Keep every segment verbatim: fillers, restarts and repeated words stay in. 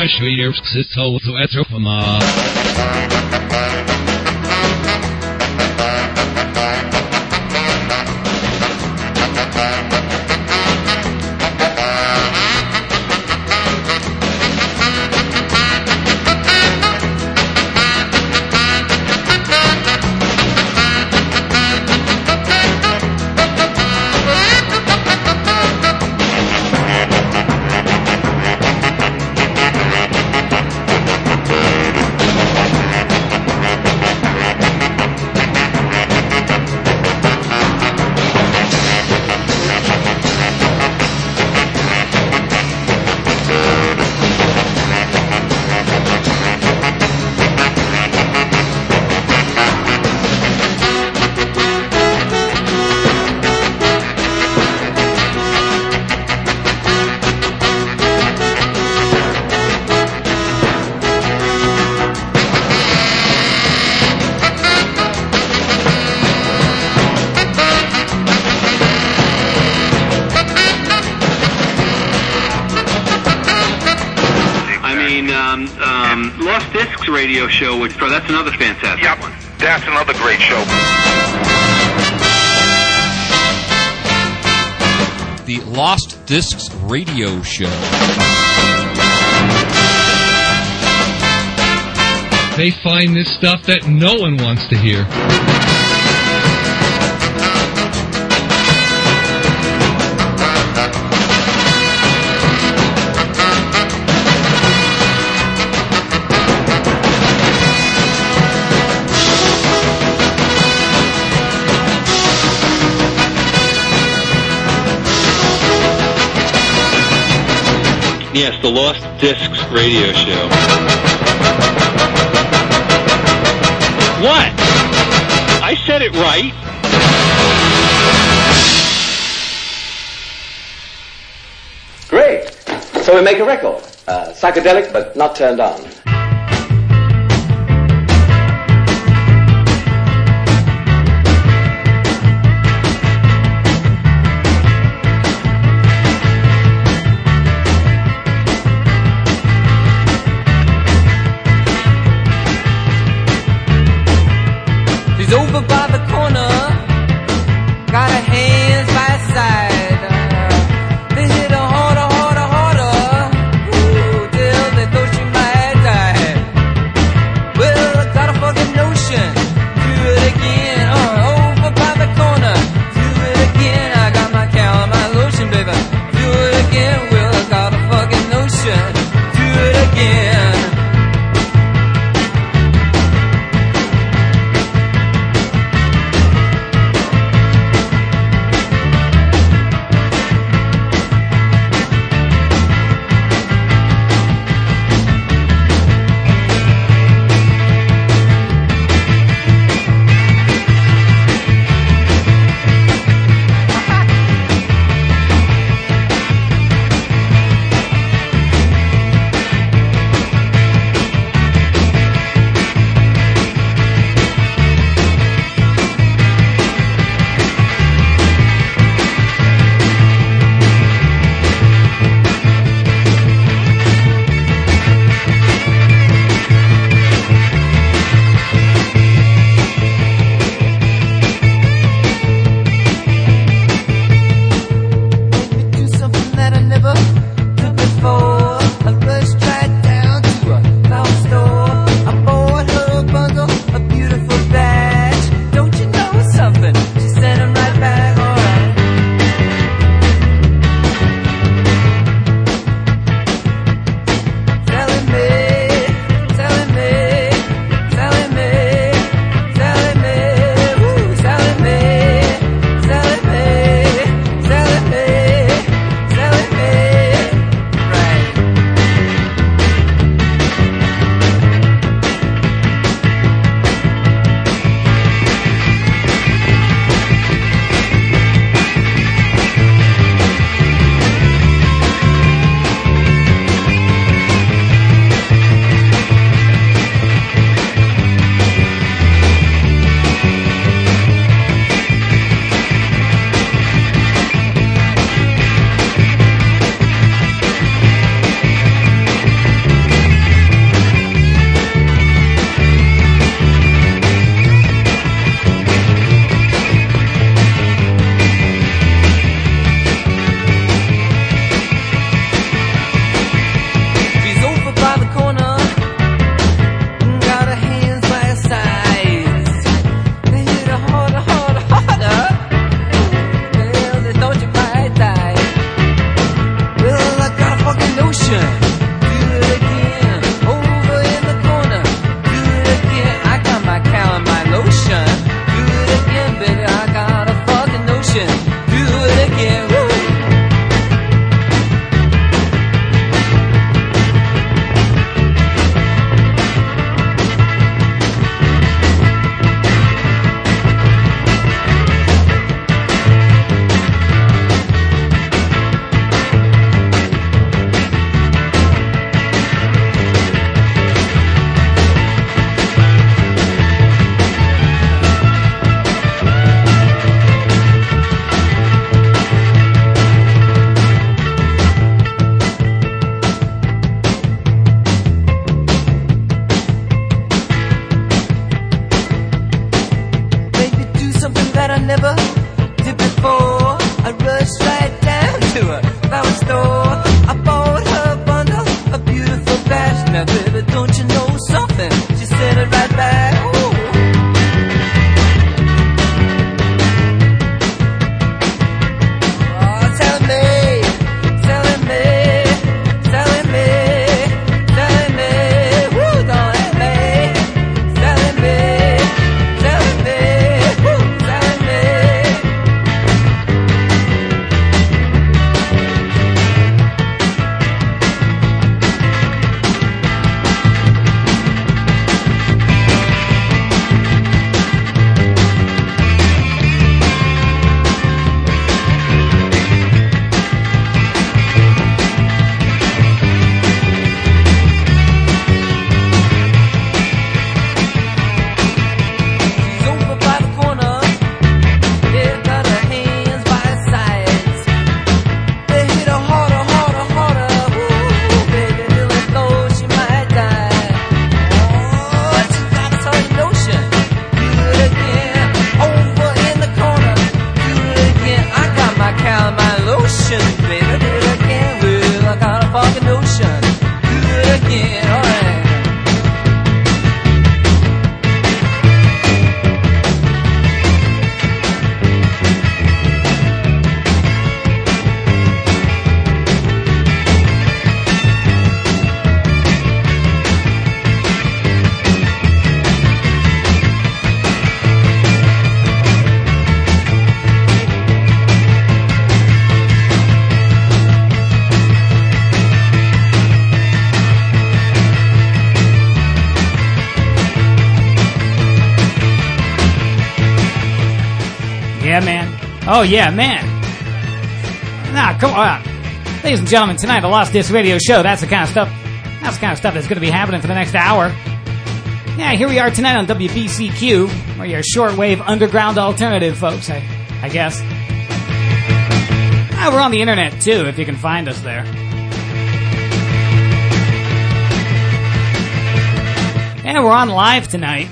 Schweder Sisto to Etropama. Radio show, which so that's another fantastic yep, one. That's another great show. The Lost Discs Radio Show. They find this stuff that no one wants to hear. Yes, the Lost Discs Radio Show. What? I said it right. Great. So we make a record. Uh, psychedelic, but not turned on. Over by the corner, got her hands by his side. Uh, they hit her harder, harder, harder. Ooh, till they thought she might die. nothing. She said it right back. Ooh. Oh, telling me, telling me, telling me, telling me, woo, don't let me, telling me, telling me, woo, telling me. She's over by the corner. Yeah, got her hands by her sides. They hit her harder, harder, harder. Ooh, baby, till as though she might die. Oh, she got some notion. Do it again. Over in the corner. Do it again. I got my calamine lotion, baby. Do it again. Well, I got a fucking notion. Do it again. All right. Yeah, man. Oh, yeah, man. Nah, come on. Ladies and gentlemen, tonight, the Lost Disc Radio Show, that's the kind of stuff, that's the kind of stuff that's going to be happening for the next hour. Yeah, here we are tonight on W B C Q, or your shortwave underground alternative, folks, I, I guess. Ah, we're on the internet, too, if you can find us there. Yeah, we're on live tonight.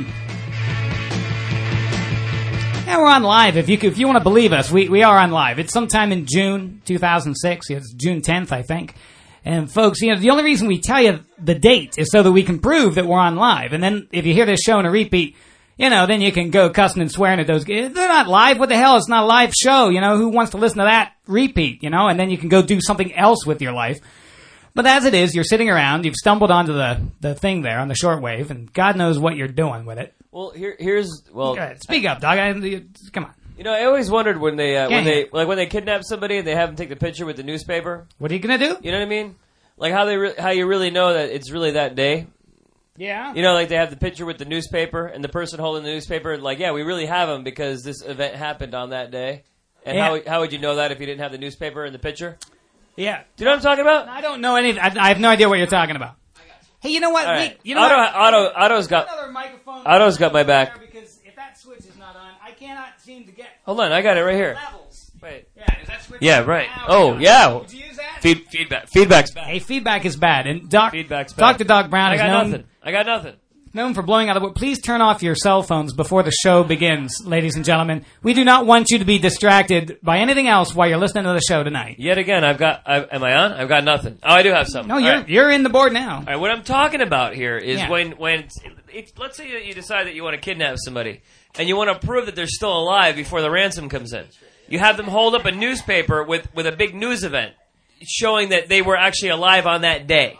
Yeah, we're on live. If you if you want to believe us, we, we are on live. It's sometime in June two thousand six. It's June tenth, I think. And folks, you know, the only reason we tell you the date is so that we can prove that we're on live. And then if you hear this show in a repeat, you know, then you can go cussing and swearing at those guys. They're not live. What the hell? It's not a live show. You know, who wants to listen to that repeat, you know? And then you can go do something else with your life. But as it is, you're sitting around, you've stumbled onto the, the thing there on the shortwave, and God knows what you're doing with it. Well, here, here's well. Go ahead. Speak up, dog. I, come on. You know, I always wondered when they uh, Yeah, when they yeah. like when they kidnap somebody and they have them take the picture with the newspaper. What are you gonna do? You know what I mean? Like how they re- how you really know that it's really that day. Yeah. You know, like they have the picture with the newspaper and the person holding the newspaper. Like, yeah, we really have them because this event happened on that day. And Yeah. how how would you know that if you didn't have the newspaper in the picture? Yeah. Do you know what I'm talking about? I don't know any. I, I have no idea what you're talking about. Hey, you know what? All right. We, you know Otto, what? Otto, Otto's got. Another microphone. Otto's got my back. Because if that switch is not on, I cannot seem to get Hold on, I got it right here. levels. Wait. Yeah, is that switch? Yeah, on? right. Now Oh, it's yeah. on. Would you use that? Feed, feedback. Feedback's bad. Hey, feedback is bad, and Doc, Feedback's bad. Doctor Doc Brown I is got known nothing. I got nothing. known for blowing out the. Please turn off your cell phones before the show begins, ladies and gentlemen. We do not want you to be distracted by anything else while you're listening to the show tonight. Yet again, I've got. I, am I on? I've got nothing. Oh, I do have something. No, you're All right. you're in the board now. All right, what I'm talking about here is Yeah. when when it's, it's, let's say that you decide that you want to kidnap somebody and you want to prove that they're still alive before the ransom comes in. You have them hold up a newspaper with, with a big news event showing that they were actually alive on that day.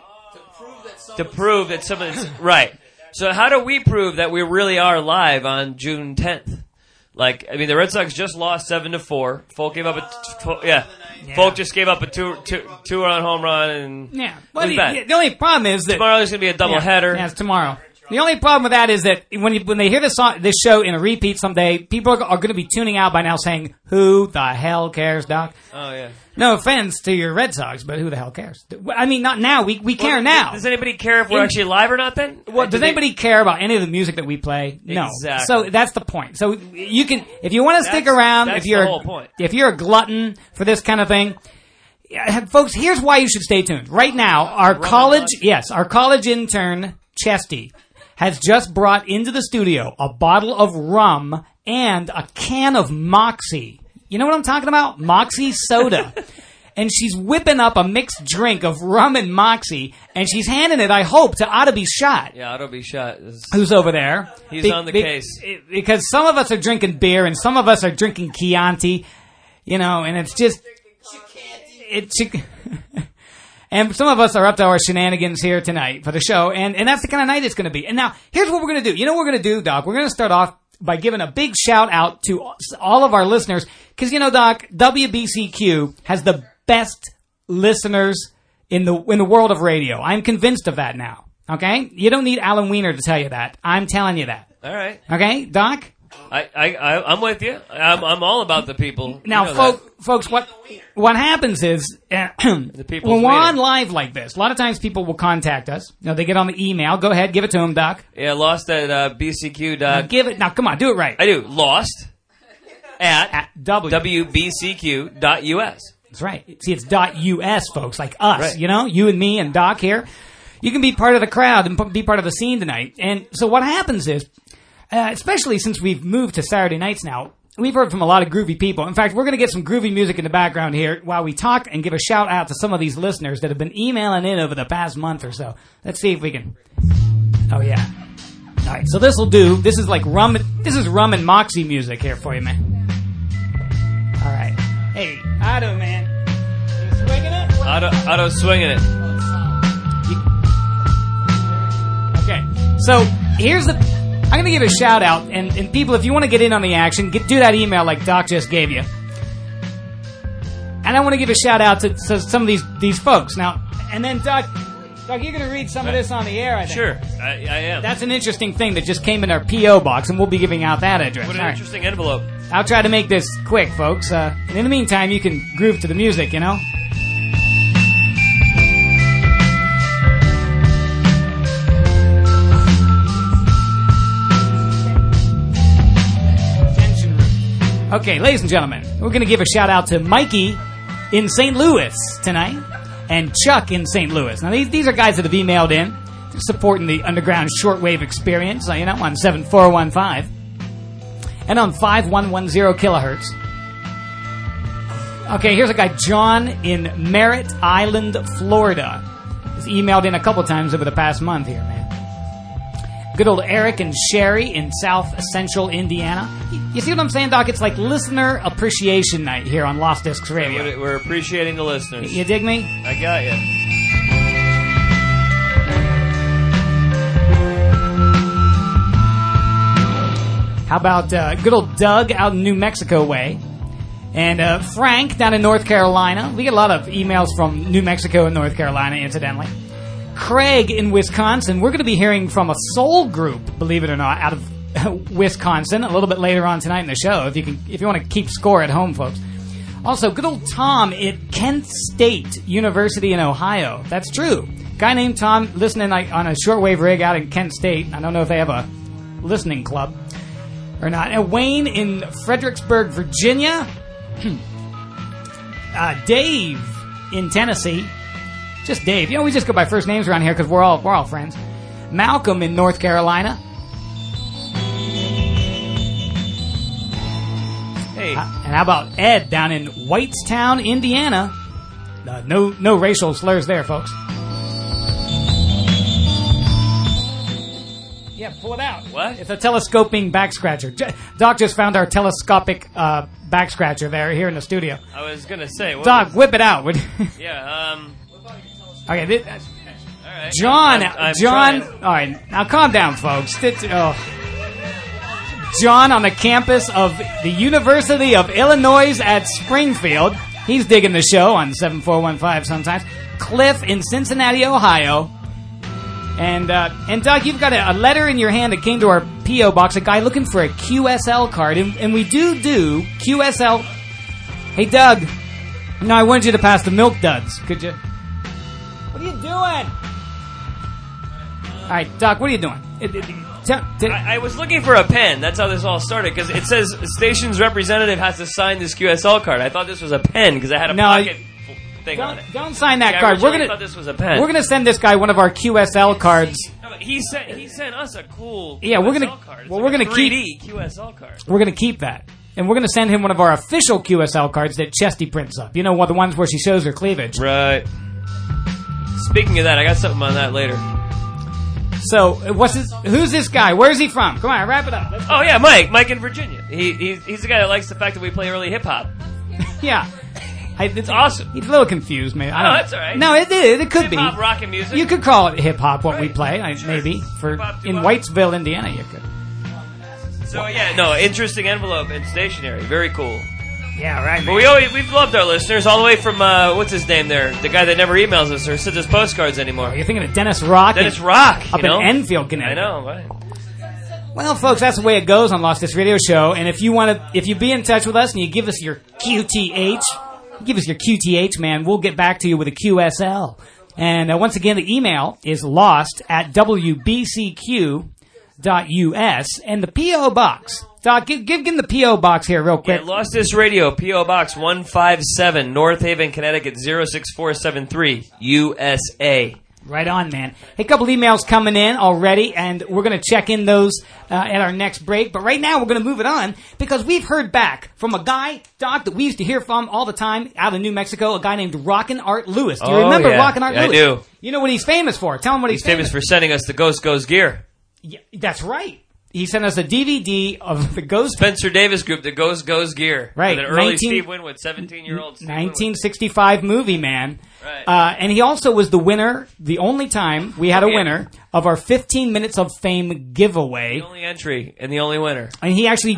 To prove that someone's right. So how do we prove that we really are live on June tenth? Like, I mean, the Red Sox just lost seven to four. Folk gave up a t- yeah. Yeah. Folk just gave up a two two two run home run and Yeah, it but was bad. the, the only problem is that Tomorrow there's going to be a double yeah, header. Yeah, it's tomorrow. The only problem with that is that when you, when they hear this song, this show in a repeat someday, people are, are going to be tuning out by now, saying, "Who the hell cares, Doc?" Oh yeah. No offense to your Red Sox, but who the hell cares? I mean, not now. We we care Well, now. Does anybody care if we're In- actually live or not? Then. Well, Do does they- anybody care about any of the music that we play? No. Exactly. So that's the point. So you can, if you want to stick That's- around, that's if you're the whole point. if you're a glutton for this kind of thing, yeah, folks, here's why you should stay tuned. Right now, our Rum college, and yes, our college intern Chesty has just brought into the studio a bottle of rum and a can of Moxie. You know what I'm talking about? Moxie soda. and she's whipping up a mixed drink of rum and moxie, and she's handing it, I hope, to Oughta Be Shot. Yeah, Oughta Be Shot. Is... Who's over there? He's be- on the be- case. Because some of us are drinking beer, and some of us are drinking Chianti, you know, and it's just... It's... And some of us are up to our shenanigans here tonight for the show, and, and that's the kind of night it's going to be. And now, here's what we're going to do. You know what we're going to do, Doc? We're going to start off by giving a big shout out to all of our listeners, because, you know, Doc, W B C Q has the best listeners in the in the world of radio. I'm convinced of that now, okay? You don't need Alan Wiener to tell you that. I'm telling you that. All right. Okay, Doc? I, I, I, I'm with you. I'm, I'm all about the people. Now, you know folk, folks, what what happens is, uh, The people's when we're waiting. on live like this, a lot of times people will contact us. You know, they get on the email. Go ahead, give it to them, Doc. Yeah, lost at uh, B C Q. Now, Dot, give it. Now, come on, do it right. I do. Lost at, At W. W B C Q dot U S. That's right. See, it's .us, folks, like us. Right. You know, you and me and Doc here. You can be part of the crowd and p- be part of the scene tonight. And so what happens is, uh, especially since we've moved to Saturday nights now, we've heard from a lot of groovy people. In fact, we're going to get some groovy music in the background here while we talk and give a shout out to some of these listeners that have been emailing in over the past month or so. Let's see if we can. Oh, yeah. All right, so this will do. This is like rum. This is rum and moxie music here for you, man. All right. Hey, Otto, man. You swinging it? Auto, auto swinging it. Okay, so here's the... I'm going to give a shout out, and, and people, if you want to get in on the action, get, do that email like Doc just gave you. And I want to give a shout out to, to some of these these folks. Now, and then Doc, Doc, you're going to read some of this on the air, I think. Sure, I, I am. That's an interesting thing that just came in our P O box, and we'll be giving out that address. What an All right. interesting envelope. I'll try to make this quick, folks. Uh, and in the meantime, you can groove to the music, you know? Okay, ladies and gentlemen, we're going to give a shout out to Mikey in Saint Louis tonight and Chuck in Saint Louis. Now, these these are guys that have emailed in supporting the underground shortwave experience, you know, on seven four one five and on five one one zero kilohertz. Okay, here's a guy, John in Merritt Island, Florida. He's emailed in a couple times over the past month here, man. Good old Eric and Sherry in South Central Indiana. You, you see what I'm saying, Doc? It's like listener appreciation night here on Lost Discs Radio. We're, we're appreciating the listeners. You dig me? I got you. How about uh, good old Doug out in New Mexico way? And uh, Frank down in North Carolina. We get a lot of emails from New Mexico and North Carolina, incidentally. Craig in Wisconsin. We're going to be hearing from a soul group, believe it or not, out of Wisconsin a little bit later on tonight in the show, if you can, if you want to keep score at home, folks. Also, good old Tom at Kent State University in Ohio. That's true. Guy named Tom listening like, on a shortwave rig out in Kent State. I don't know if they have a listening club or not. And Wayne in Fredericksburg, Virginia. uh, Dave in Tennessee. Just Dave. You know, we just go by first names around here because we're all we're all friends. Malcolm in North Carolina. Hey. Uh, and how about Ed down in Whitestown, Indiana? Uh, no no racial slurs there, folks. Yeah, pull it out. What? It's a telescoping back scratcher. J- Doc just found our telescopic uh, back scratcher there here in the studio. I was going to say. What Doc, was- whip it out. would- Yeah, um... okay, this, all right. John, I'm- I'm John, trying. all right, now calm down, folks. This- oh. John on the campus of the University of Illinois at Springfield. He's digging the show on seven four one five sometimes. Cliff in Cincinnati, Ohio. And, uh, and Doug, you've got a, a letter in your hand that came to our P O box, a guy looking for a Q S L card. And, and we do do Q S L. Hey, Doug. No, I wanted you to pass the milk duds. Could you? What are you doing? All right, Doc, what are you doing? It, it, t- t- I, I was looking for a pen. That's how this all started, because it says station's representative has to sign this Q S L card. I thought this was a pen, because it had a No, pocket thing on don't, it. don't sign that Yeah, I card. We're originally gonna thought this was a pen. we're gonna send this guy one of our Q S L cards. No, but he sent he sent us a cool Yeah, we're Q S L gonna- card. It's well, like we're a gonna three D Q S L card. We're gonna keep that. and we're going to send him one of our official Q S L cards that Chesty prints up. You know, one of the ones where she shows her cleavage. Right. Speaking of that, I got something on that later. So, what's this? Who's this guy? Where's he from? Come on, wrap it up. Let's Oh yeah, Mike. Mike in Virginia. He, he's he's the guy that likes the fact that we play early hip hop. Yeah. I, it's awesome. He's a little confused, maybe. I Oh, don't that's all right. No, it, it, it could be. Hip hop, rock and music. You could call it hip hop what we Right. play, I, Sure. maybe. For Hip-hop, in hip-hop. Whitesville, Indiana, you could. So yeah, no, interesting envelope and stationery. Very cool. Yeah, right. But we always we've loved our listeners all the way from uh, what's his name there, the guy that never emails us or sends us postcards anymore. You're thinking of Dennis Rock? Dennis in- Rock, Up you know? in Enfield, Connecticut. I know, right? Well, folks, that's the way it goes on Lost Disc Radio Show. And if you want to, if you be in touch with us and you give us your Q T H, give us your Q T H, man, we'll get back to you with a Q S L. And uh, once again, the email is lost at w b c q dot u s and the P O box. Doc, give, give him the P O box here real quick. Yeah, Lost This Radio, P O Box one five seven, North Haven, Connecticut zero six four seven three, U S A. Right on, man. Hey, a couple emails coming in already, and we're going to check in those uh, at our next break. But right now, we're going to move it on because we've heard back from a guy, Doc, that we used to hear from all the time out of New Mexico, a guy named Rockin' Art Lewis. Do you Oh, remember yeah. Rockin' Art Yeah, I Lewis? do. You know what he's famous for? Tell him what he's, He's famous for sending us the Ghost Goes gear. Yeah, that's right. He sent us a D V D of the Ghost Spencer Davis Group, the Ghost Goes gear. Right. With an early nineteen Steve Winwood, seventeen-year-old Steve nineteen sixty-five movie, man. Right. Uh, and he also was the winner, the only time we had a Yeah. winner of our fifteen Minutes of Fame giveaway. The only entry and the only winner. And he actually,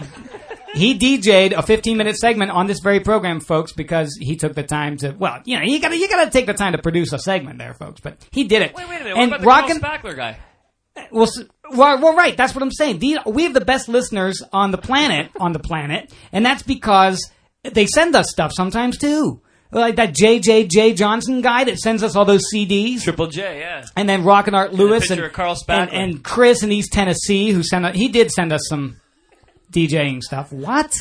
he D J'd a fifteen minute segment on this very program, folks, because he took the time to, well, you know, you gotta, you gotta take the time to produce a segment there, folks, but he did it. Wait, wait a minute. And what about the Rockin', Carl Spackler guy? well, s- well, well, right, that's what I'm saying. The, we have the best listeners on the planet, on the planet, and that's because they send us stuff sometimes too. Like that J J J Johnson guy that sends us all those C Ds. Triple J, yeah. And then Rockin' Art Lewis picture and, of Carl and, Spackler. and Chris in East Tennessee, who sent us, he did send us some DJing stuff. What?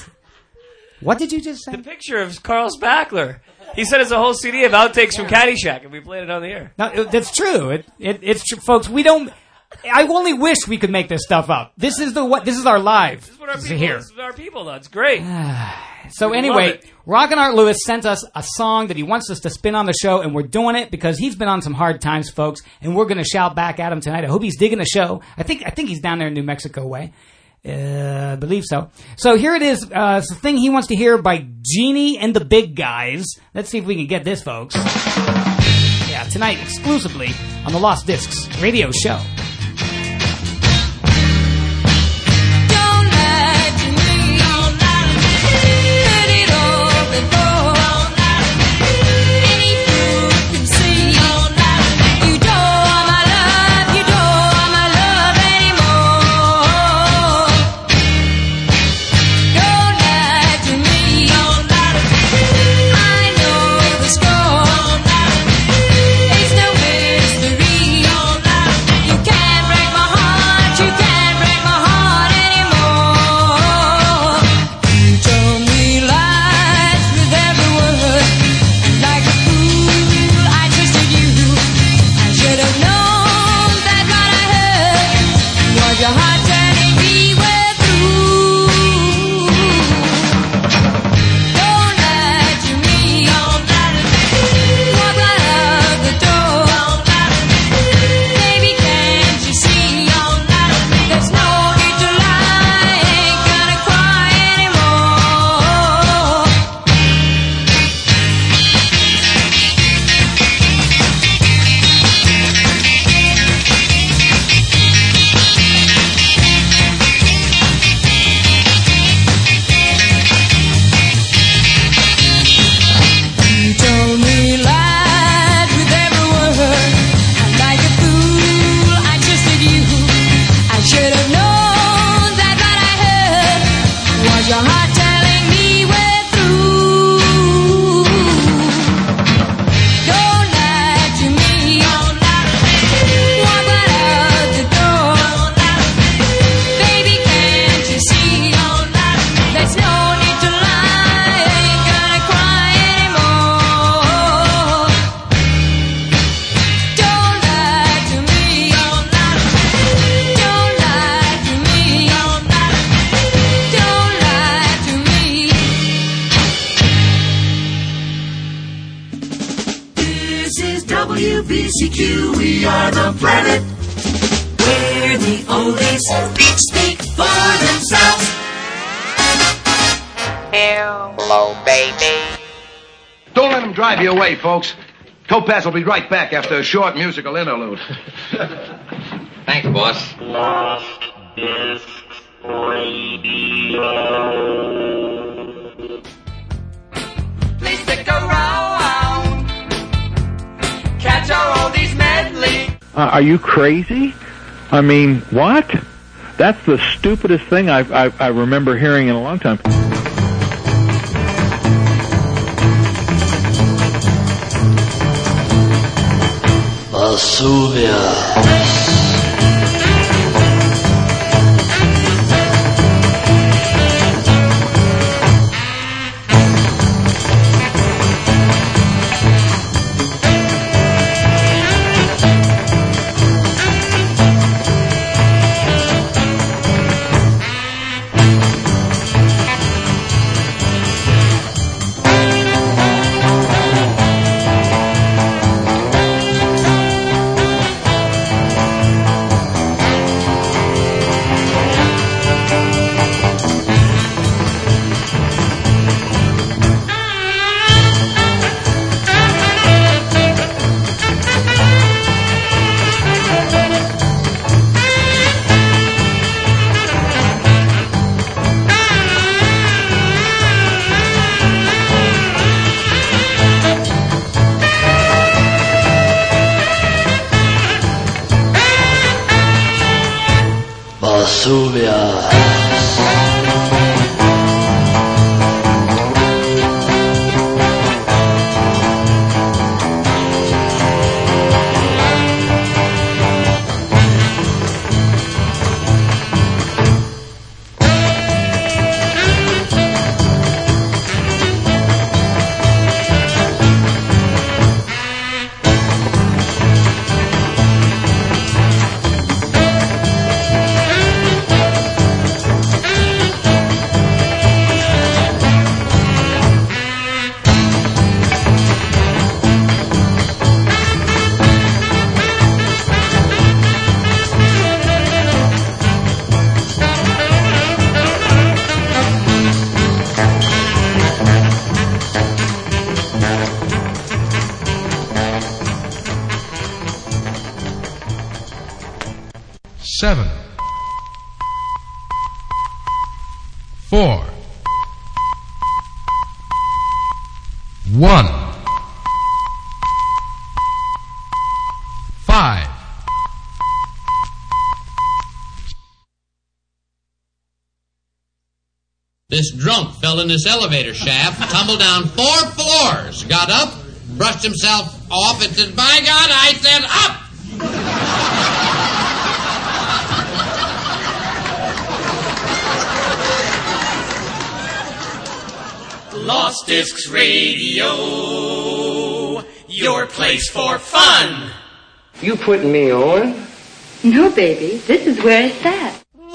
What did you just say? The picture of Carl Spackler. He sent us a whole C D of outtakes from Caddyshack, and we played it on the air. No, it- that's true. It, it, it's true, folks. We don't. I only wish we could make this stuff up. This is the what. This is our live. This is what our This is people. here. This is our people, though. It's great. So We love anyway, it. Rockin' Art Lewis sent us a song that he wants us to spin on the show, and we're doing it because he's been on some hard times, folks, and we're going to shout back at him tonight. I hope he's digging the show. I think I think he's down there in New Mexico way. Uh, I believe so. So here it is. Uh, it's the thing he wants to hear by Genie and the Big Guys. Let's see if we can get this, folks. Yeah, tonight exclusively on the Lost Discs radio show. Don't lie to me. Don't lie to me. Put it all before. Don't lie to me. Any fool can see. Don't lie to me. You don't want my love. You don't want my love anymore. Don't lie to me. Don't lie to me. I know the score. Don't lie to me. It's no mystery. Don't lie to me. You can't. T Q, we are the planet where the oldies speak for themselves. Hello, baby. Don't let him drive you away, folks. Topaz will be right back after a short musical interlude. Thanks, boss. Lost Discs Radio. Please stick around. Catch our oldies medley. Uh, are you crazy? I mean, what? That's the stupidest thing I've, I, I remember hearing in a long time. Asuvia. Asuvia. Seven, four, one, five. This drunk fell in this elevator shaft, tumbled down four floors, got up, brushed himself off, and said, "By God," I said, "up!" Lost Discs Radio, your place for fun. You putting me on? No, baby. This is where it's at.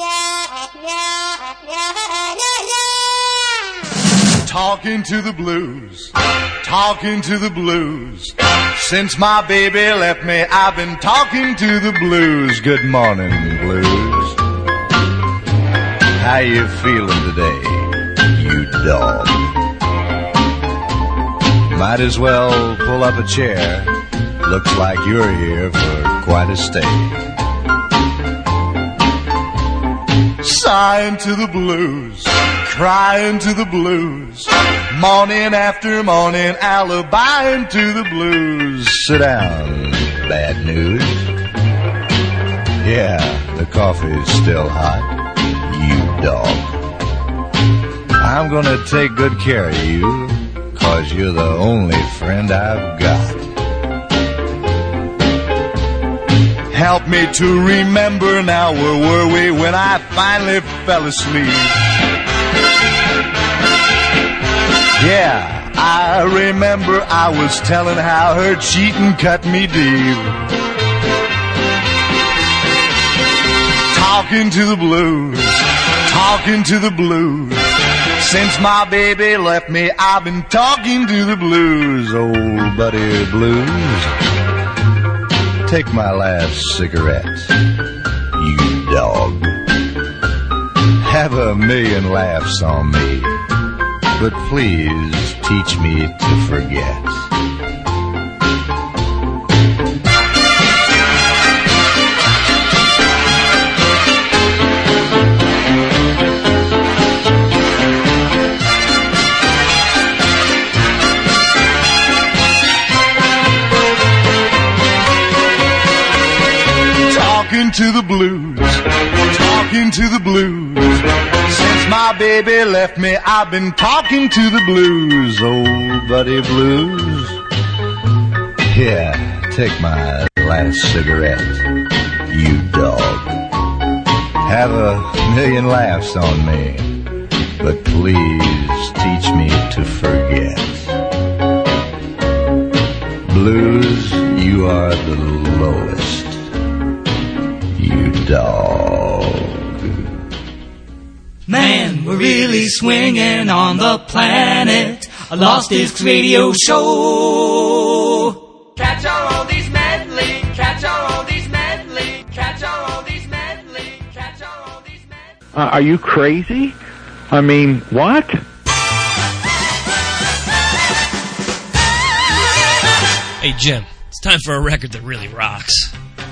Talking to the blues, talking to the blues. Since my baby left me, I've been talking to the blues. Good morning, blues. How you feeling today, you dog? Might as well pull up a chair. Looks like you're here for quite a stay. Sighing to the blues, crying to the blues, morning after morning, alibiing to the blues. Sit down, bad news. Yeah, the coffee's still hot, you dog. I'm gonna take good care of you, 'cause you're the only friend I've got. Help me to remember now, where were we when I finally fell asleep? Yeah, I remember I was telling how her cheating cut me deep. Talking to the blues, talking to the blues. Since my baby left me, I've been talking to the blues, old buddy blues. take my last cigarette, you dog. Have a million laughs on me, but please teach me to forget. Talking to the blues, talking to the blues. Since my baby left me, I've been talking to the blues, old buddy blues. Here, take my last cigarette, you dog. Have a million laughs on me, but please teach me to forget. Blues, you are the lowest. You dog. Man, we're really swinging on the planet. A Lost Discs radio show. Catch our oldies medley. Catch our oldies medley. Catch our oldies medley. Catch our oldies medley. Uh, are you crazy? I mean, what? Hey, Jim, it's time for a record that really rocks.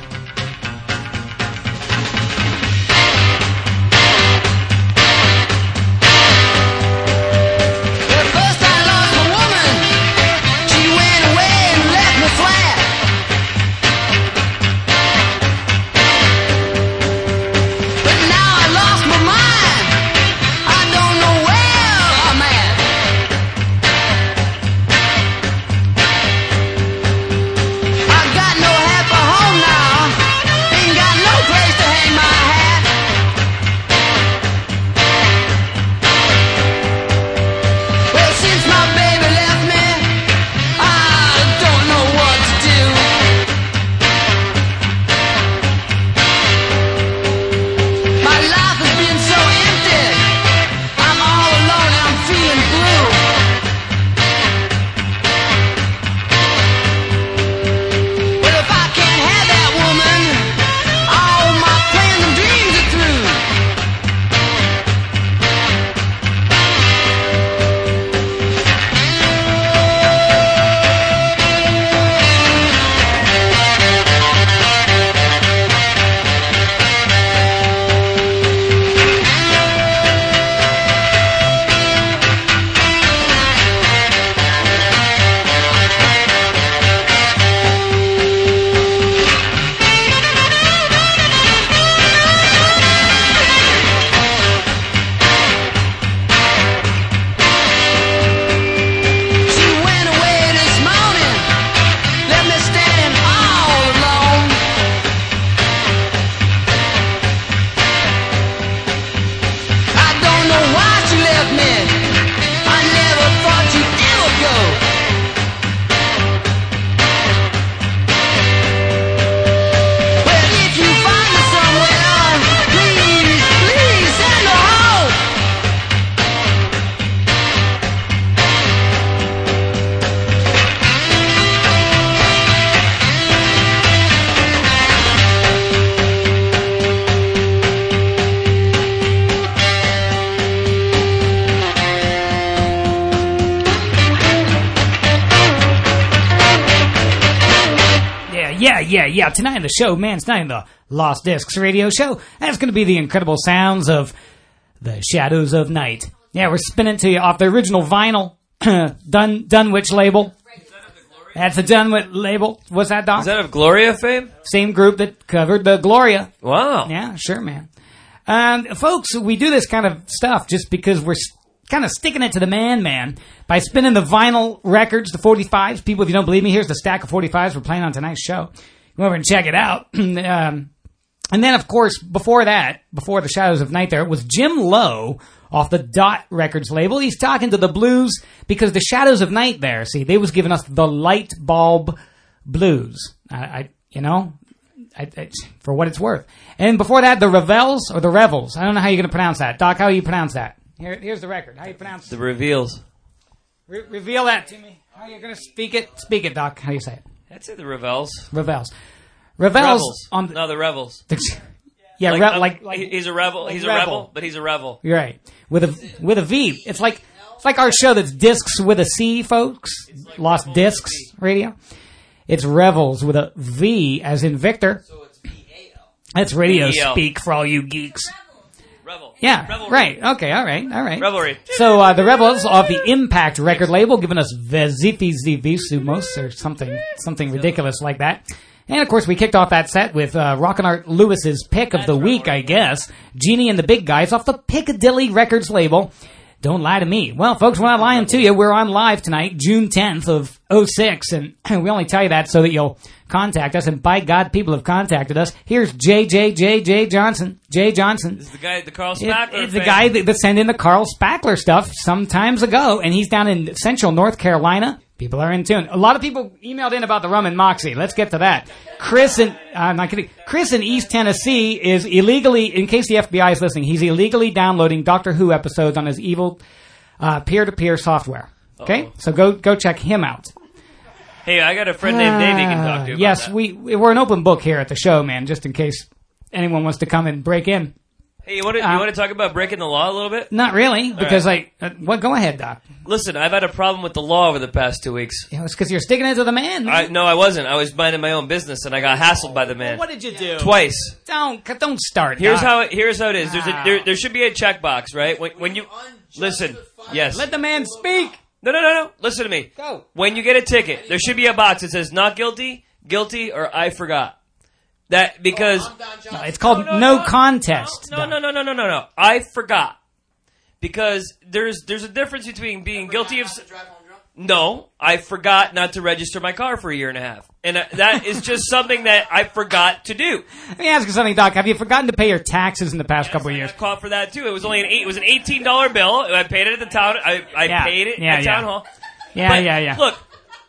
Yeah, yeah, yeah. Tonight on the show, man, tonight on the Lost Discs radio show, that's going to be the incredible sounds of the Shadows of Night. Yeah, we're spinning to you off the original vinyl, Dun Dunwich label. That's the Dunwich label. What's that, Doc? Is that of Gloria fame? Same group that covered the Gloria. Wow. Yeah, sure, man. Um, folks, we do this kind of stuff just because we're kind of sticking it to the man, man, by spinning the vinyl records, the forty-fives. People, if you don't believe me, here's the stack of forty-fives we're playing on tonight's show. Go over and check it out. um, and then, of course, before that, before the Shadows of Night there, it was Jim Lowe off the Dot Records label. He's talking to the blues because the Shadows of Night there, see, they was giving us the light bulb blues. I, I you know, I, I, for what it's worth. And before that, the Revels or the Revels. I don't know how you're going to pronounce that. Doc, how do you pronounce that? Here, here's the record. How do you pronounce it? The Reveals. Re- reveal that to me. How are you going to speak it? Speak it, Doc. How do you say it? I'd say the Revels. Revels. Revels Rebels. on the, no, the Rebels. yeah, like, re- uh, like, like he's a rebel. like He's a rebel. rebel, but he's a rebel. You're right. With a with a V. It's like it's like our show that's Discs with a C, folks. Lost Discs Radio. It's Revels with a V as in Victor. That's radio V E L. speak for all you geeks. Revel. Yeah, Revelry. right. Okay, all right, all right. Revelry. So uh, the Rebels off the Impact record label, giving us Vezifizivisumos or something, something ridiculous like that. And of course, we kicked off that set with uh, Rockin' Art Lewis's pick of the week, I guess. Genie and the Big Guys off the Piccadilly Records label. Don't lie to me. Well, folks, we're not lying to you. We're on live tonight, June tenth of oh six, and we only tell you that so that you'll contact us. And by God, people have contacted us. Here's J J J J Johnson. Jay Johnson. Is the guy, the Carl It- Spackler it's the fan? guy that, that sent in the Carl Spackler stuff some times ago, and he's down in central North Carolina. People are in tune. A lot of people emailed in about the Rum and Moxie. Let's get to that. Chris in, I'm not kidding. Chris in East Tennessee is illegally, in case the F B I is listening, he's illegally downloading Doctor Who episodes on his evil uh, peer-to-peer software. Okay? Uh-oh. So go go check him out. Hey, I got a friend named Dave you can talk to. Uh, About yes, that. we, we're an open book here at the show, man, just in case anyone wants to come and break in. Hey, you want to Uh, you want to talk about breaking the law a little bit? Not really, All because right. I... Uh, what? Go ahead, Doc. Listen, I've had a problem with the law over the past two weeks. Yeah, it's because you're sticking it to the man. I, no, I wasn't. I was minding my own business, and I got hassled by the man. What did you do? Twice. Don't don't start. Here's Doc. how it, here's how it is. There's a, Ah. there, there should be a checkbox, right? When, when you listen, yes. Let the man speak. No, no, no, no. Listen to me. Go. When you get a ticket, there should be a box that says "not guilty," "guilty," or "I forgot." That because No, it's called no, contest. no, no, no, no, no, no, no. I forgot because there's there's a difference between being guilty of. No, I forgot not to register my car for a year and a half, and uh, that is just something that I forgot to do. Let me ask you something, Doc. Have you forgotten to pay your taxes in the past couple of years? I got caught for that too. It was only an eight. It was an eighteen dollar bill. I paid it at the town. I, I Yeah, paid it yeah, at yeah. town hall. Yeah, But yeah, yeah. Look,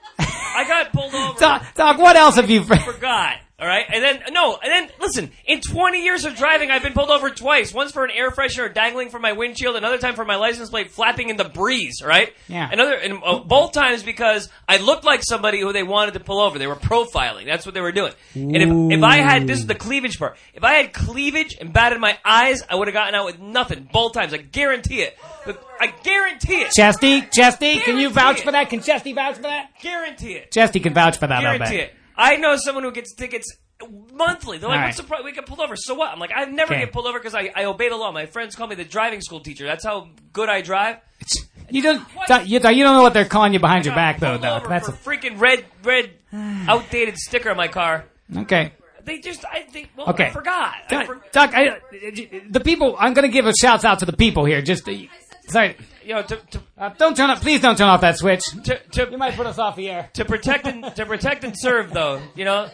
I got pulled over. Doc, Doc, what else have you... I forgot. All right, and then no, and then listen. In twenty years of driving, I've been pulled over twice. Once for an air freshener dangling from my windshield. Another time for my license plate flapping in the breeze. All right. Yeah. Another, and uh, both times because I looked like somebody who they wanted to pull over. They were profiling. That's what they were doing. And if if I had this is the cleavage part. If I had cleavage and batted my eyes, I would have gotten out with nothing. Both times, I guarantee it. But I guarantee it. Chesty, Chesty, can you Guarantee vouch it. for that? Can Chesty vouch for that? Guarantee it. Chesty can vouch for that, I'll Guarantee bet. it. I know someone who gets tickets monthly. They're like, All what's right. the problem? We get pulled over. So what? I'm like, I never Okay. get pulled over because I, I obey the law. My friends call me the driving school teacher. That's how good I drive. You don't, Doc, you, Doc, you don't know what they're calling you behind your back, though, Pulled Doc. over That's for a, a freaking red, red, outdated sticker on my car. okay. They just, I think, well, Okay. I forgot. I Doc, for, Doc I, the people, I'm going to give a shout out to the people here. Just, uh, sorry. you know, to, to, Uh, don't turn up, please don't turn off that switch. to, to, You might put us off the air. to protect and to protect and serve, though, you know,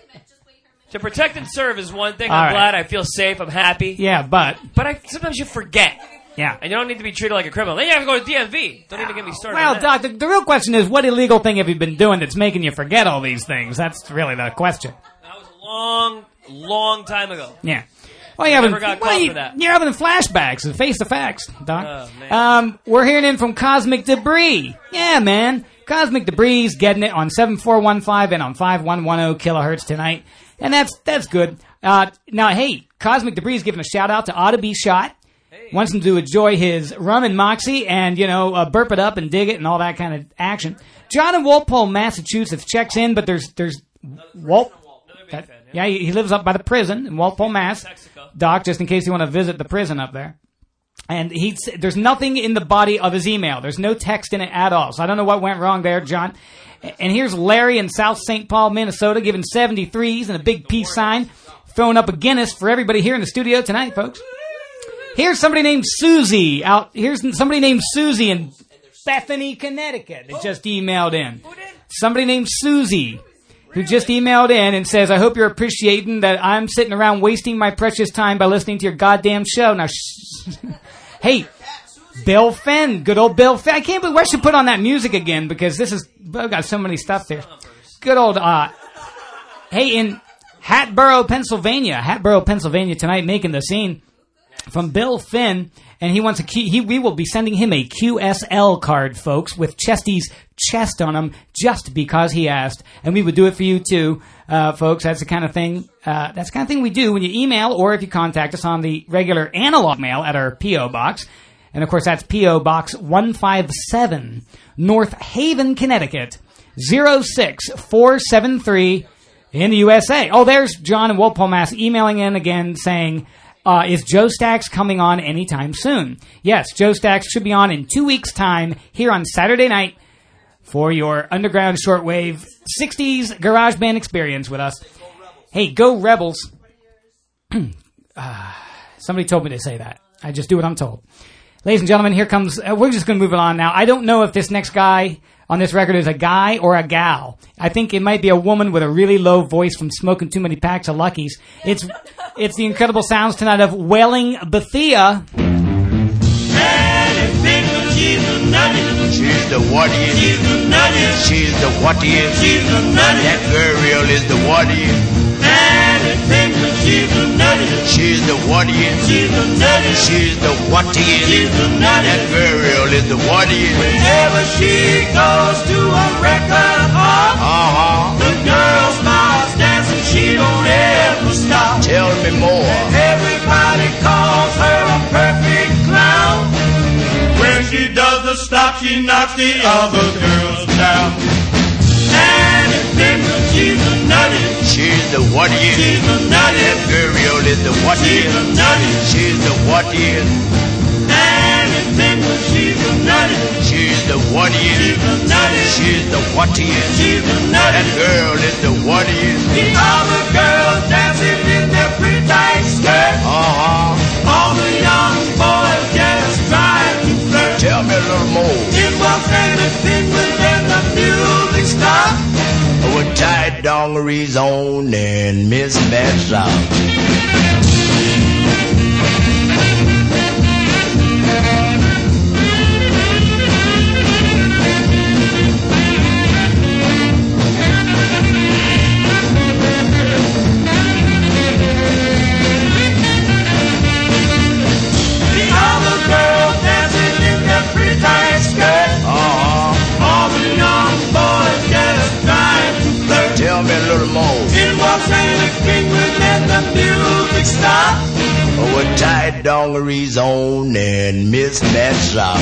to protect and serve is one thing. All I'm right. glad. I feel safe. I'm happy. Yeah, but, But I sometimes you forget, yeah. and you don't need to be treated like a criminal. Then you have to go to D M V. Don't need to get me started. Well, on that. Doc, the, the real question is, what illegal thing have you been doing that's making you forget all these things? That's really the question. That was a long, long time ago. Yeah. Well, you I having, never got well, caught you, for that. you're having flashbacks and face the facts, Doc. Oh, man. Um, we're hearing in from Cosmic Debris. Yeah, man. Cosmic Debris is getting it on seven four one five and on five one one zero kilohertz tonight. And that's that's good. Uh, now, hey, Cosmic Debris is giving a shout out to Oughta Be Shot. Wants him to enjoy his rum and moxie and, you know, uh, burp it up and dig it and all that kind of action. John in Walpole, Massachusetts checks in, but there's, there's, Walt, that, yeah, he, he lives up by the prison in Walpole, Mass. Doc, just in case you want to visit the prison up there. And he, there's nothing in the body of his email. There's no text in it at all. So I don't know what went wrong there, John. And here's Larry in South Saint Paul, Minnesota, giving seventy-threes and a big peace sign, throwing up a Guinness for everybody here in the studio tonight, folks. Here's somebody named Susie out. Here's somebody named Susie in Bethany, Connecticut that just emailed in. Somebody named Susie who just emailed in and says, I hope you're appreciating that I'm sitting around wasting my precious time by listening to your goddamn show. Now, sh- hey, Bill Fenn, good old Bill Fenn. I can't believe I should put on that music again because this is, I've got so many stuff there. Good old, uh, hey, in Hatboro, Pennsylvania, Hatboro, Pennsylvania tonight, making the scene. from Bill Finn, and he wants a Q, he, we will be sending him a Q S L card, folks, with Chesty's chest on him, just because he asked. And we would do it for you, too, uh, folks. That's the kind of thing, uh, that's the kind of thing we do when you email or if you contact us on the regular analog mail at our P O box. And, of course, that's P O Box one five seven, North Haven, Connecticut, zero six four seven three in the U S A. Oh, there's John in Walpole, Mass. emailing in again saying, uh, is Joe Stacks coming on anytime soon? Yes, Joe Stacks should be on in two weeks' time here on Saturday night for your underground shortwave sixties garage band experience with us. Hey, go Rebels. uh, somebody told me to say that. I just do what I'm told. Ladies and gentlemen, here comes, uh, we're just going to move it on now. I don't know if this next guy on this record is a guy or a gal. I think it might be a woman with a really low voice from smoking too many packs of Luckies. It's it's the incredible sounds tonight of Wailing Bethia. She's the what is. She's the nutty. She's the what is. She's the nutty. That girl is the what is. She's the nutty. She's the what is. She's the nutty. She's the what is. She's the nutty. That girl is the what is. Whenever she goes to a record hall, uh-huh, the girl smiles dancing. She don't ever stop. Tell me more. And everybody calls her a perfect clown. When she does the stop, she knocks the other girls down. And if she's the nutty. She's the what is. She's the nutty. That girl is the what is. She's the nutty. She's the what is. And if she's the nutty. She's the what is. She's the nutty. She's the what is. She's the nutty. That girl is the what is. The other girls dancing in their pretty tight skirts. Uh-huh. All the young boys just trying to flirt. Tell me a little more. It was anything within the music stop. With tight dungarees on and mismatched socks. Stop. With tight dungarees on and mismatched socks.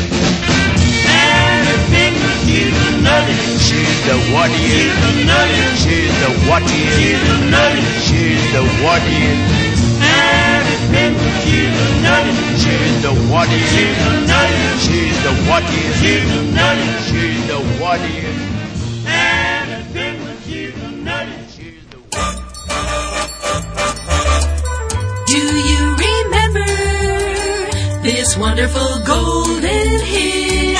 And if she's the nutty. She's the what is. She's the nutty. She's the what is. She's the nutty. She's the what is. And if she's the nutty. She's the what is. She's the nutty. She's the what is. She's the nutty. She's the what is. And if she's the nutty. She's the what is. Do you remember this wonderful golden hit?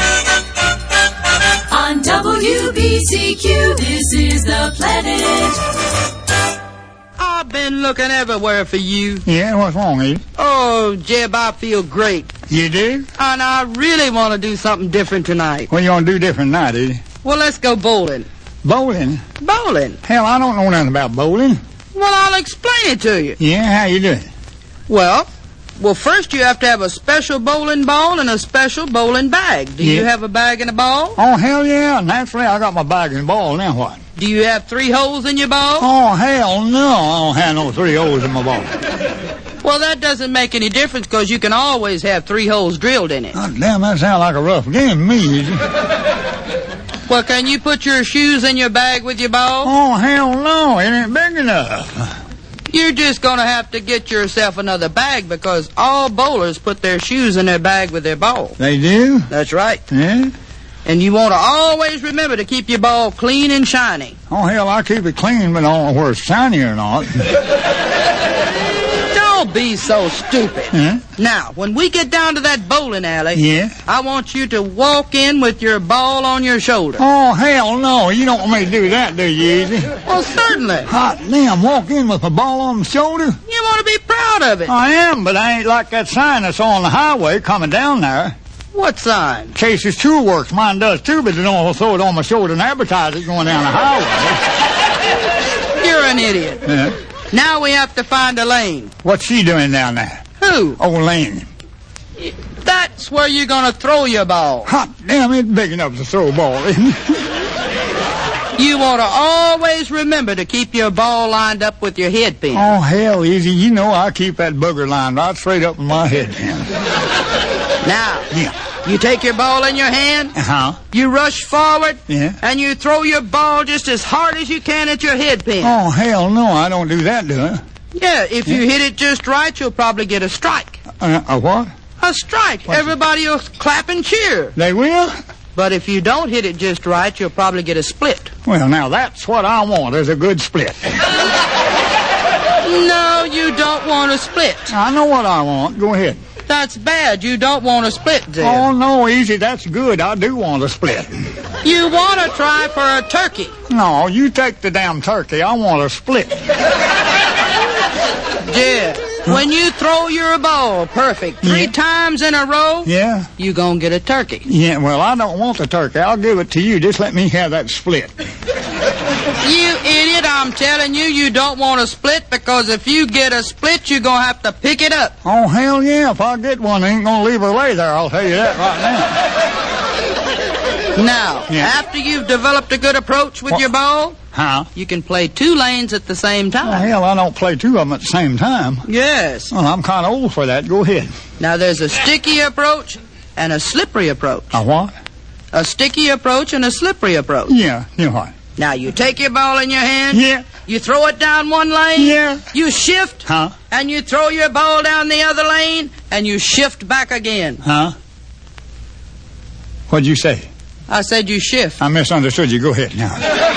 On W B C Q, this is the Planet. I've been looking everywhere for you. Yeah, what's wrong, Eve? Oh, Jeb, I feel great. You do? And I really want to do something different tonight. What you want to do different tonight, Eve? Well, let's go bowling. Bowling? Bowling. Hell, I don't know nothing about bowling. Well, I'll explain it to you. Yeah, how you doing? Well, well, first you have to have a special bowling ball and a special bowling bag. Do yeah. you have a bag and a ball? Oh, hell yeah. Naturally, I got my bag and ball. Now what? Do you have three holes in your ball? Oh, hell no. I don't have no three holes in my ball. Well, that doesn't make any difference because you can always have three holes drilled in it. Oh, damn, that sounds like a rough game to me. Well, can you put your shoes in your bag with your ball? Oh, hell no. It ain't big enough. You're just going to have to get yourself another bag because all bowlers put their shoes in their bag with their ball. They do? That's right. Yeah? And you want to always remember to keep your ball clean and shiny. Oh, hell, I keep it clean, but I don't know whether it's shiny or not. Don't be so stupid. Huh? Now, when we get down to that bowling alley, yeah? I want you to walk in with your ball on your shoulder. Oh, hell no. You don't want me to do that, do you, Easy? Well, certainly. Hot damn, walk in with a ball on the shoulder? You want to be proud of it. I am, but I ain't like that sign that's on the highway coming down there. What sign? Chase's Tool Works. Mine does too, but they don't throw it on my shoulder and advertise it going down the highway. You're an idiot. Yeah. Now we have to find Elaine. What's she doing down there? Who? Old Lane. That's where you're gonna throw your ball. Hot damn, it's big enough to throw a ball, isn't it? You want to always remember to keep your ball lined up with your head pin. Oh, hell, Easy. You know I keep that booger line right straight up in my head pin. Now, yeah. You take your ball in your hand, uh-huh. you rush forward, yeah. and you throw your ball just as hard as you can at your head pin. Oh, hell no, I don't do that, do I? Yeah, if yeah. you hit it just right, you'll probably get a strike. Uh, a what? A strike. What's Everybody it? will clap and cheer. They will? But if you don't hit it just right, you'll probably get a split. Well, now that's what I want, is a good split. No, you don't want a split. I know what I want. Go ahead. That's bad. You don't want a split, Zeb. Oh, no, Easy. That's good. I do want a split. You want to try for a turkey. No, you take the damn turkey. I want a split. Jed, huh? When you throw your ball perfect three yeah. times in a row, yeah, you gonna get a turkey. Yeah, well, I don't want the turkey. I'll give it to you. Just let me have that split. You idiot, I'm telling you, you don't want a split, because if you get a split, you're gonna have to pick it up. Oh, hell yeah. If I get one, I ain't gonna leave her lay there. I'll tell you that right now. Now, yeah. after you've developed a good approach with what? your ball, huh? You can play two lanes at the same time. Oh, hell, I don't play two of them at the same time. Yes. Well, I'm kind of old for that. Go ahead. Now, there's a sticky approach and a slippery approach. A what? A sticky approach and a slippery approach. Yeah, you know what? Now, you take your ball in your hand. Yeah. You throw it down one lane. Yeah. You shift. Huh? And you throw your ball down the other lane, and you shift back again. Huh? What'd you say? I said you shift. I misunderstood you. Go ahead now.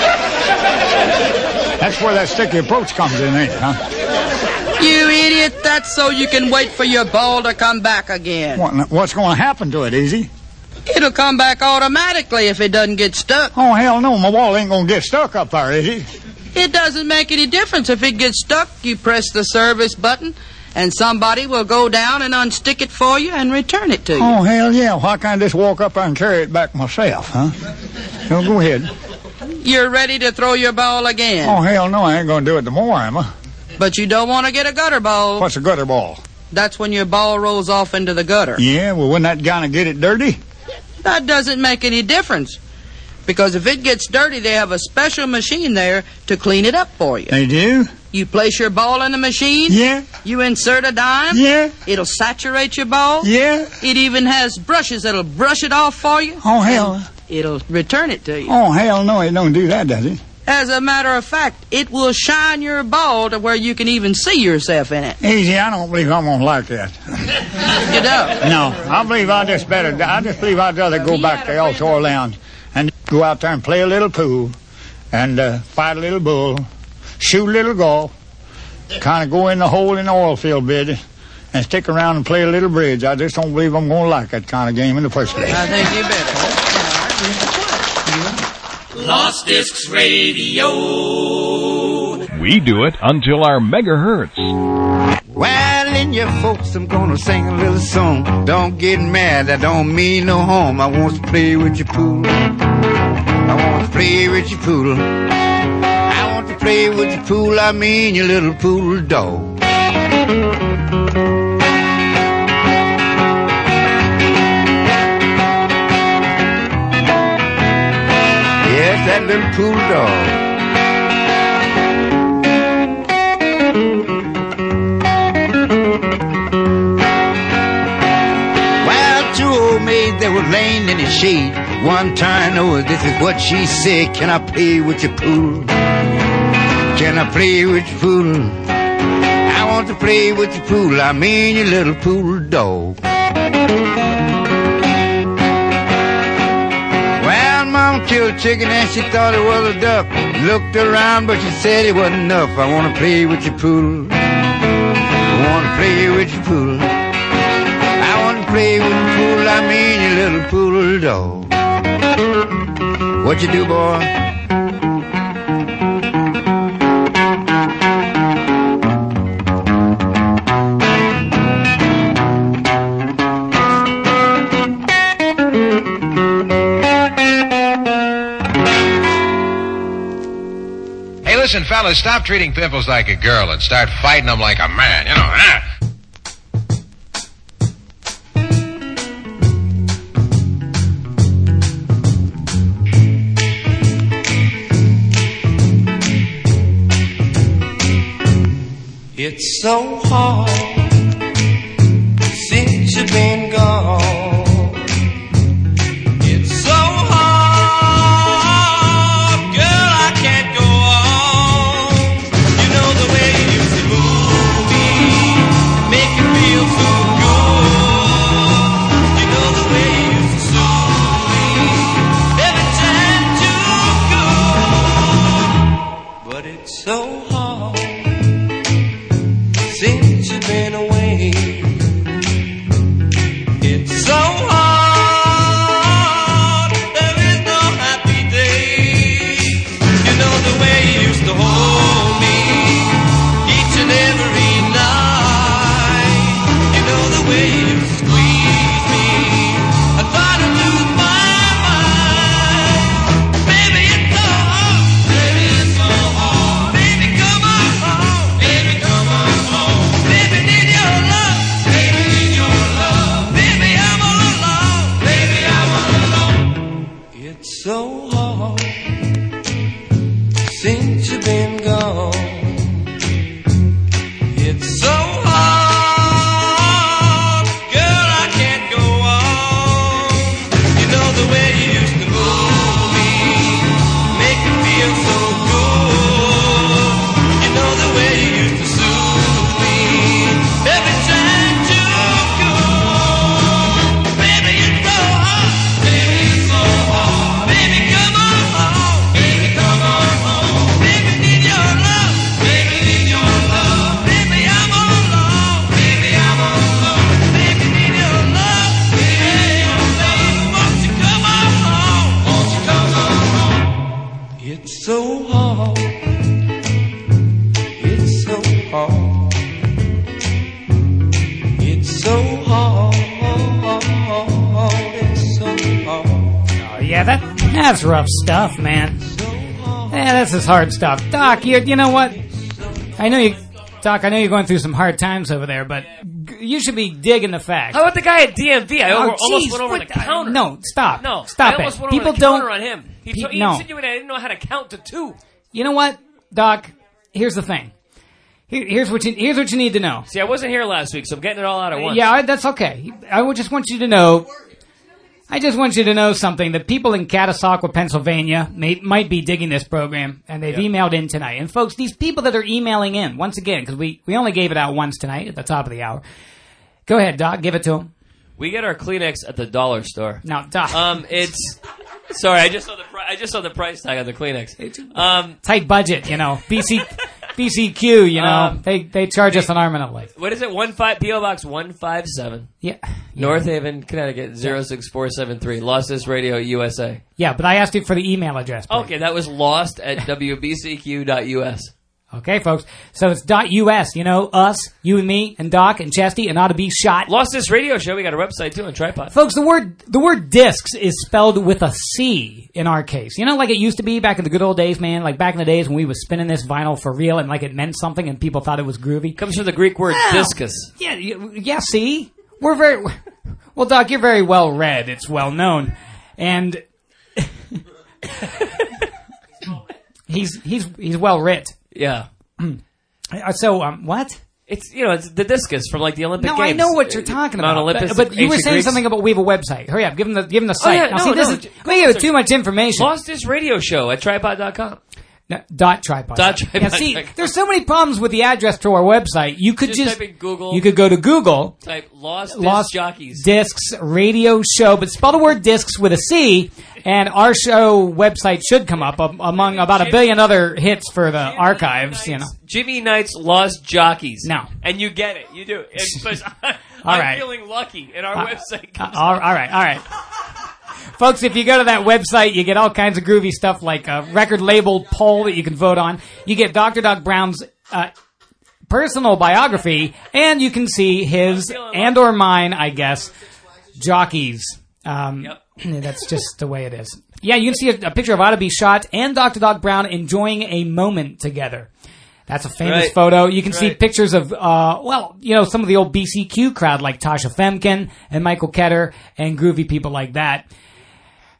That's where that sticky approach comes in, ain't it, huh? You idiot. That's so you can wait for your ball to come back again. What, what's going to happen to it, Easy? It'll come back automatically if it doesn't get stuck. Oh, hell no. My ball ain't going to get stuck up there, is it? It doesn't make any difference. If it gets stuck, you press the service button, and somebody will go down and unstick it for you and return it to you. Oh, hell yeah. Why can't I just walk up there and carry it back myself, huh? Well, go ahead. You're ready to throw your ball again. Oh, hell no. I ain't going to do it tomorrow, am I? But you don't want to get a gutter ball. What's a gutter ball? That's when your ball rolls off into the gutter. Yeah, well, wouldn't that kind of get it dirty? That doesn't make any difference. Because if it gets dirty, they have a special machine there to clean it up for you. They do? You place your ball in the machine. Yeah. You insert a dime. Yeah. It'll saturate your ball. Yeah. It even has brushes that'll brush it off for you. Oh, hell. It'll return it to you. Oh, hell no, it don't do that, does it? As a matter of fact, it will shine your ball to where you can even see yourself in it. Easy, I don't believe I'm going to like that. You don't? No, I believe I just better, I just believe I'd rather go back to El Toro Lounge and go out there and play a little pool and uh, fight a little bull, shoot a little golf, kind of go in the hole in the oil field business and stick around and play a little bridge. I just don't believe I'm going to like that kind of game in the first place. I think you better. Lost Discs Radio. We do it until our megahertz. Well, in your folks, I'm gonna sing a little song. Don't get mad, I don't mean no harm. I want to play with your pool. I want to play with your pool. I want to play with your pool, I mean your little pool dog. Yes, that little pool dog. Well, two old maids that were laying in the shade. One turned over, this is what she said. Can I play with your pool? Can I play with your pool? I want to play with your pool, I mean your little pool dog. Mom killed a chicken and she thought it was a duck. Looked around but she said it wasn't enough. I want to play with your pool. I want to play with your pool. I want to play with your pool, I mean your little pool dog. What you do, boy? Listen, fellas, stop treating pimples like a girl and start fighting them like a man, you know, huh? It's so hard since you've been gone. It's so hard, girl, I can't go on. You know the way you used to move me, make me feel so good. You know the way you used to soothe me every time you go. But it's so hard since you've been away. It's so hard, there is no happy day. You know the way you used to hold me each and every night. You know the way you used to squeeze me. I thought I'd lose my mind. Baby, it's so hard. Baby, it's so hard. Baby, come on home. Baby, come on home. Baby, need your love. Baby, need your love. Baby, I'm all alone. Baby, I'm all alone. It's so hard since you've been gone. It's so hard, girl, I can't go on. You know the way you used to move me, make me feel so good. You know the way you used to soothe me every time you go. Baby, it's so hard. Baby, it's so hard. Baby, come on home. Baby, come on home. Baby, need your love. Baby, need your love. Baby, I'm all alone. Baby, I'm all alone. Baby, need your love. Baby, need your love. Won't you come on home? Won't you come on home? It's so hard. It's so hard. It's so hard. It's so hard. Oh, yeah, that that's rough stuff, man. Yeah, that's just hard stuff. Doc, you you know what? I know you, Doc. I know you're going through some hard times over there, but g- you should be digging the fact. How about the guy at D M V? I Oh, over, almost geez, went over what the the- counter. No, stop. No, Stop I almost it. went People over the don't- counter on him. He, Pe- told, he no. insinuated I didn't know how to count to two. You know what, Doc? Here's the thing. Here, here's what you here's what you need to know. See, I wasn't here last week, so I'm getting it all out at once. Yeah, I, that's okay. I would just want you to know. I just want you to know something. The people in Catasauqua, Pennsylvania, may, might be digging this program, and they've Yep. emailed in tonight. And folks, these people that are emailing in, once again, because we, we only gave it out once tonight at the top of the hour. Go ahead, Doc. Give it to them. We get our Kleenex at the dollar store. Now, Doc. Um, it's sorry, I just saw the pri- I just saw the price tag on the Kleenex. Um, Tight budget, you know. B C B C Q, you know. Um, they they charge us an arm and a leg. what is it? One five P O Box one five seven. Yeah. North Haven, Connecticut zero six four seven three. Lost This Radio U S A. Yeah, but I asked you for the email address. please. Okay, that was lost at w b c q dot u s. Okay, folks. So it's .us, you know, us, you and me, and Doc, and Chesty, and Ought to Be Shot. Lost This Radio Show. We got a website too on Tripod. Folks, the word the word discs is spelled with a C in our case. You know, like it used to be back in the good old days, man. Like back in the days when we was spinning this vinyl for real, and like it meant something, and people thought it was groovy. Comes from the Greek word Wow. discus. Yeah, you- yeah. See, we're very well, Doc. You're very well read. It's well known, and he's he's he's well writ. Yeah. Uh, So, um, what? It's you know it's the discus from like the Olympic No, Games. I know what you're talking Mount about. Olympus, but, but you were ancient saying Greeks. something about we have a website. Hurry up, give them the give them the Oh, site. yeah, now, no, see, this no, is j- we give too much information. Lost This Radio Show at tripod dot com. No, dot tripod. Dot tripod. Yeah, see, there's so many problems with the address to our website. You could Just just, type in Google. You could go to Google. Type Lost Disc Lost Jockeys. Discs Radio Show, but spell the word discs with a C, and our show website should come up um, among about a billion other hits for the archives. You know. Jimmy Knight's Lost Jockeys. No. And you get it. You do. It's, but I'm All right. feeling lucky, and our Uh, website Uh, comes all, all right, all right. Folks, if you go to that website, you get all kinds of groovy stuff like a record label poll that you can vote on. You get Doctor Doc Brown's uh, personal biography, and you can see his and or mine, I guess, jockeys. Um, That's just the way it is. Yeah, you can see a, a picture of Ought to Be Shot and Doctor Doc Brown enjoying a moment together. That's a famous Right. photo. You can see Right. pictures of, uh, well, you know, some of the old B C Q crowd like Tasha Femkin and Michael Ketter and groovy people like that.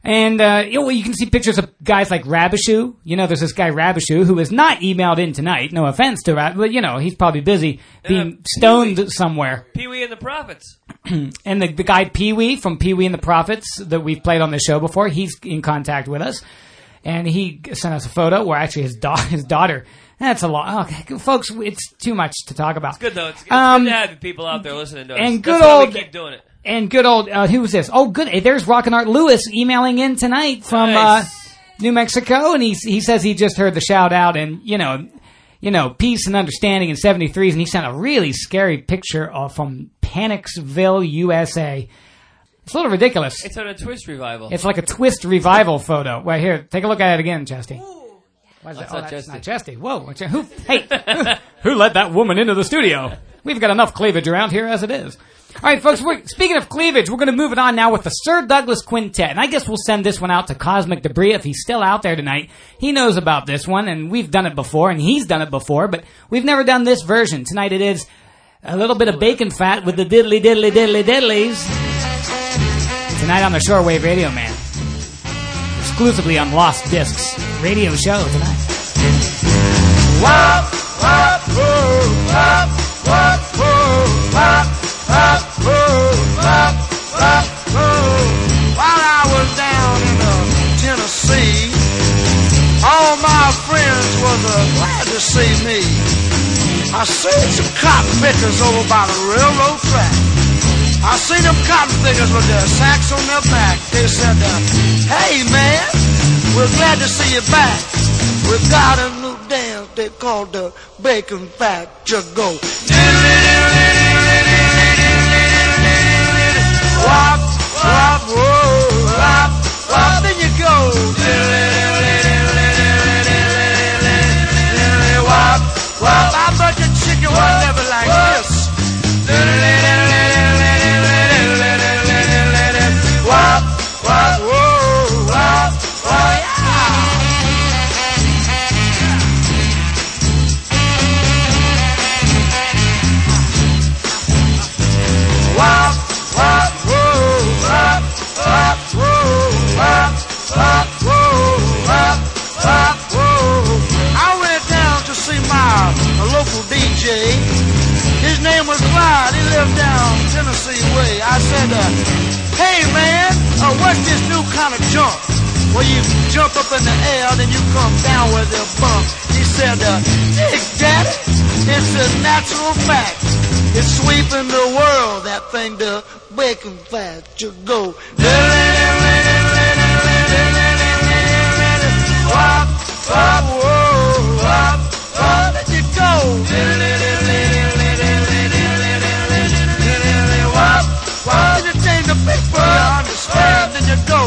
And, uh, you know, you can see pictures of guys like Rabishu. You know, there's this guy Rabishu who is not emailed in tonight. No offense to Rab, but, you know, he's probably busy being uh, stoned Pee-wee. somewhere. Pee-wee and the Prophets. And the, the guy Pee-wee from Pee-wee and the Prophets that we've played on the show before, he's in contact with us. And he sent us a photo where actually his, da- his daughter... That's a lot. Okay, folks, it's too much to talk about. It's good, though. It's, it's um, good to have people out there listening to us. And good That's old, why we keep doing it. And good old, uh, who was this? Oh, good. Hey, there's Rockin' Art Lewis emailing in tonight from nice. uh, New Mexico, and he he says he just heard the shout out, and you know, you know, peace and understanding in seventy-threes, and he sent a really scary picture of, from Panicsville, U S A. It's a little ridiculous. It's on a Twist revival. It's like a Twist revival photo. Right here, take a look at it again, Chesty. Why is that? That's Oh, not that's Chesty. not Chesty. Whoa. what's that? Who, hey, who let that woman into the studio? We've got enough cleavage around here as it is. All right, folks, we're, speaking of cleavage, we're going to move it on now with the Sir Douglas Quintet. And I guess we'll send this one out to Cosmic Debris if he's still out there tonight. He knows about this one, and we've done it before, and he's done it before, but we've never done this version. Tonight it is a little bit of bacon fat with the diddly diddly diddly diddlies. Tonight on the Shortwave Radio Man. Exclusively on Lost Discs radio show tonight. Wop, wop, whoa, wop, wop, whoa, wop, wop, whoa, wop, wop, whoa. While I was down in uh, Tennessee, all my friends was uh, glad to see me. I seen some cotton pickers over by the railroad track. I seen them cotton pickers with their sacks on their back. They said, uh, hey man, we're glad to see you back. We got a new dance they call the bacon fat go. Wop, wop, whoa, wop, wop, then you go. Wop, wop, I bet your chicken was never like this. Wop, wop, whoa, wop, oh yeah. Wop, wop, whoa, wop, wop, whoa, wop, wop, whoa, wop, wop, whoa. I went down to see my a local D J. His name was Clyde. He lived down Tennessee way. I said, uh, hey man, uh, what's this new kind of jump? Where you jump up in the air, then you come down with a bump. He said, uh, hey daddy, it's a natural fact. It's sweeping the world, that thing, the bacon fat to go. Wop, wop, whoa, wop, wop, let you go. Wop, wop, then you change the big bird, you understand, then you go.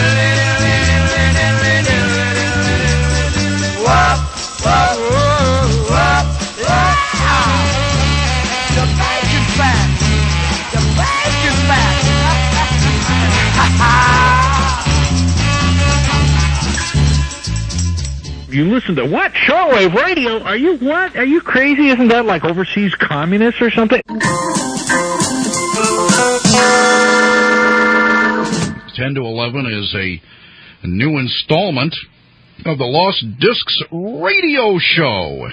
Wop, wop, whoa, wop, yeah. The bacon fat, the bacon fat. You listen to what? Shortwave radio? Are you what? Are you crazy? Isn't that like overseas communists or something? ten to eleven is a new installment of the Lost Discs radio show.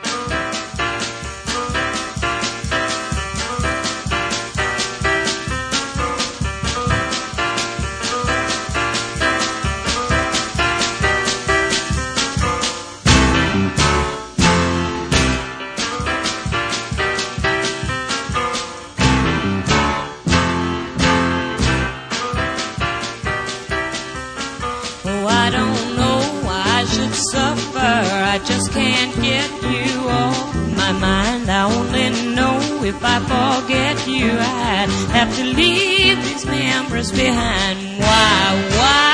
Oh, I don't know why I should suffer. I just can't get you off my mind. I only know if I forget you, I'd have to leave these memories behind. Why, why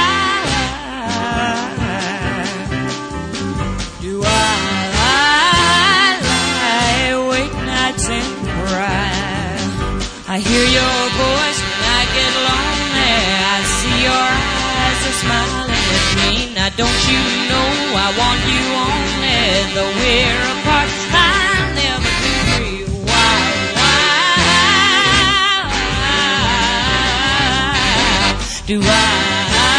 do I lie awake nights and cry? I hear your voice when I get lonely. I see your eyes are smiling at me. Now don't you know I want you only, though we're apart, I'll never be free. Why, why do I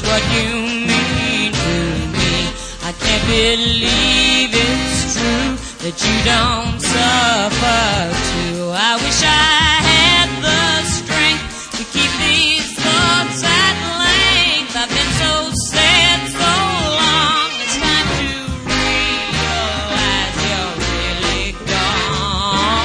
what you mean to me. I can't believe it's true that you don't suffer too. I wish I had the strength to keep these thoughts at length. I've been so sad so long. It's time to realize you're really gone.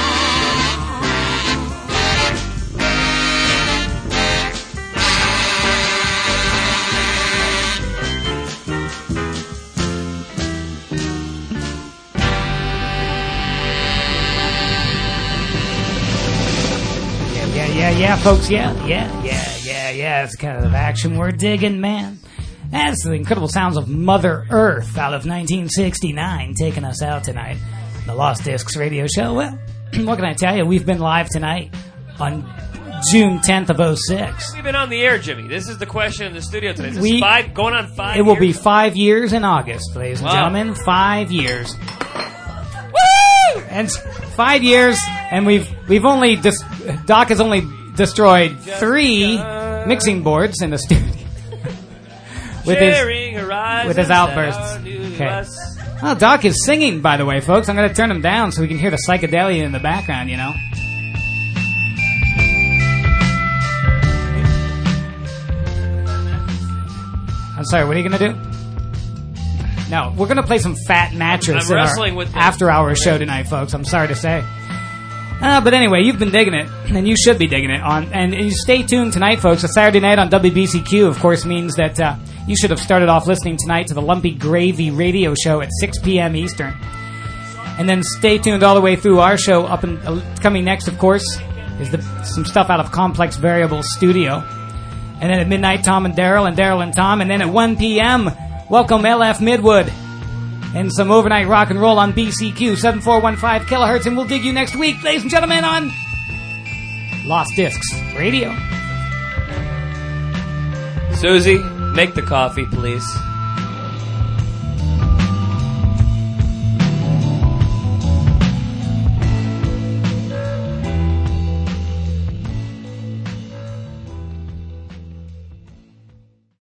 Yeah, yeah, yeah, folks, yeah, yeah, yeah, yeah, yeah. It's the kind of action we're digging, man. That's the incredible sounds of Mother Earth out of nineteen sixty-nine taking us out tonight. The Lost Discs radio show. Well, what can I tell you? We've been live tonight on June tenth of oh six. We've been on the air, Jimmy. This is the question in the studio today. Is this We- five, going on five It will years? be five years in August, ladies and Wow. gentlemen. Five years. Woo! And s- five years, and we've we've only dis- Doc has only destroyed three mixing boards in the studio with his Sharing horizons with his that outbursts. are new to Okay. us. Oh, Doc is singing, by the way, folks. I'm going to turn him down so we can hear the psychedelia in the background. You know. I'm sorry. What are you going to do? No, we're going to play some Fat Mattress I'm in our wrestling with the- after-hour show tonight, folks. I'm sorry to say. Uh, but anyway, you've been digging it, and you should be digging it. On and, and you stay tuned tonight, folks. A Saturday night on W B C Q, of course, means that uh, you should have started off listening tonight to the Lumpy Gravy radio show at six p.m. Eastern. And then stay tuned all the way through our show. Up and uh, coming next, of course, is the, some stuff out of Complex Variable Studio. And then at midnight, Tom and Daryl, and Daryl and Tom. And then at one p.m., welcome L F Midwood. And some overnight rock and roll on B C Q, seven four one five kilohertz. And we'll dig you next week, ladies and gentlemen, on Lost Discs Radio. Susie, make the coffee, please.